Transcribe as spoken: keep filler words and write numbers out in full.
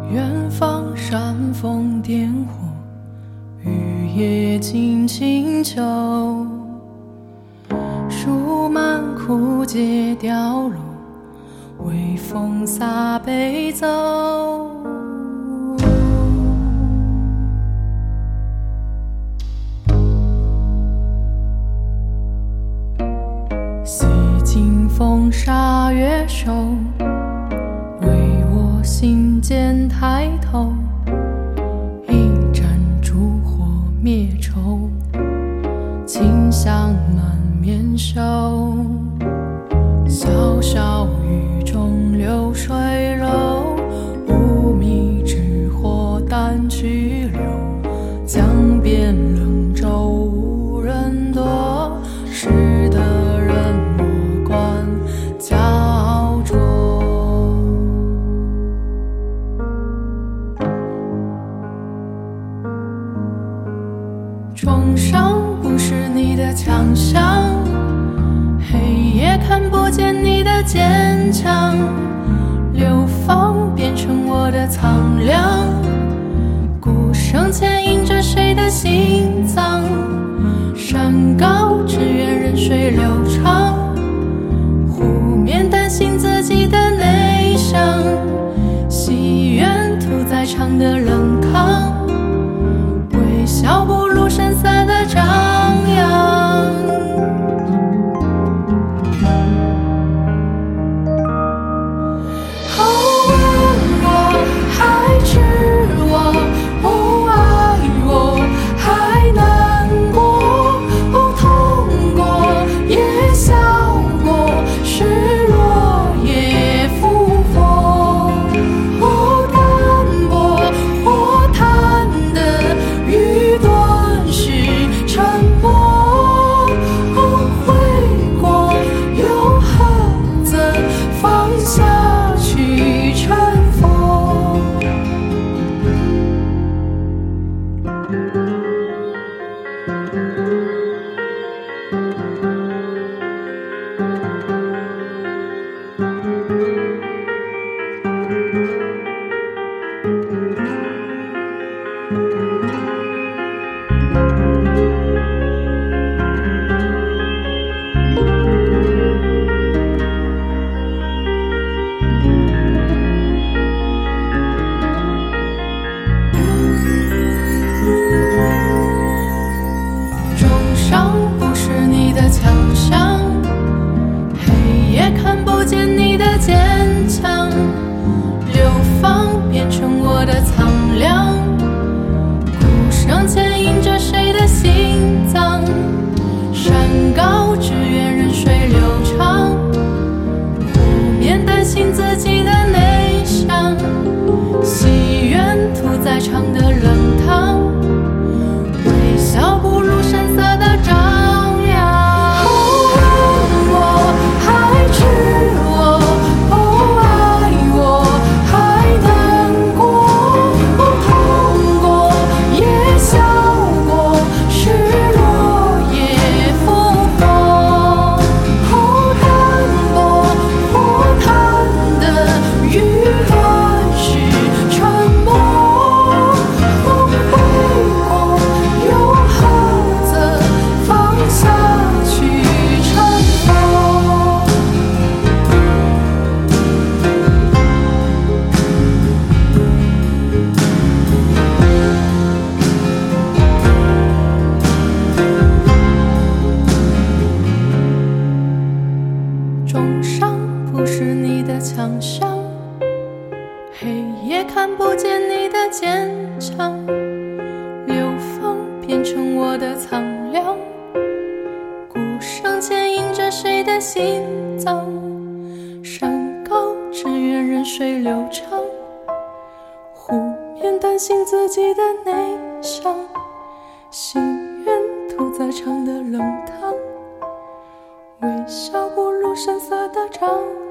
远方煽风点火，雨夜惊清秋，树满枯竭凋落，微风洒悲奏。洗尽风沙月瘦，为我心间抬头，一盏烛火灭愁，清香满面袖。潇潇雨中流水柔，无米之火淡去流。江边冷舟无人躲，识得人莫管焦灼。重伤不是你的强项，黑夜看不见你的坚强，流放变成我的苍凉，鼓声牵引着谁的心脏，山高只愿任水流长，湖面担心自己的内伤，戏院屠宰场的冷炕，微笑不如声嘶的张扬。哦，问我还知我，哦，爱我还难过，哦，痛过也笑过，失落也复活。哦，淡薄或淡的雨断续沉默，哦，悔过又何曾放下去成佛。重伤不是你的强项，黑夜看不见你的坚强，流放变成我的苍凉，鼓声牵引着谁的心脏，山高只愿任水流长，湖面担心自己的内伤，戏院屠宰场的冷汤，微笑不如声嘶的张扬。哦，问我还知我，哦，爱我还难过，哦，痛过也笑过，失落也复活。哦，淡薄或淡的雨断续沉默，哦，悔过又何曾放下去成佛。重伤不是你的强项，黑夜看不见你的坚强，流放变成我的苍凉，鼓声牵引着谁的心脏，山高只愿任水流长，湖面担心自己的内伤，戏院屠宰场的冷汤，微笑不如声嘶的张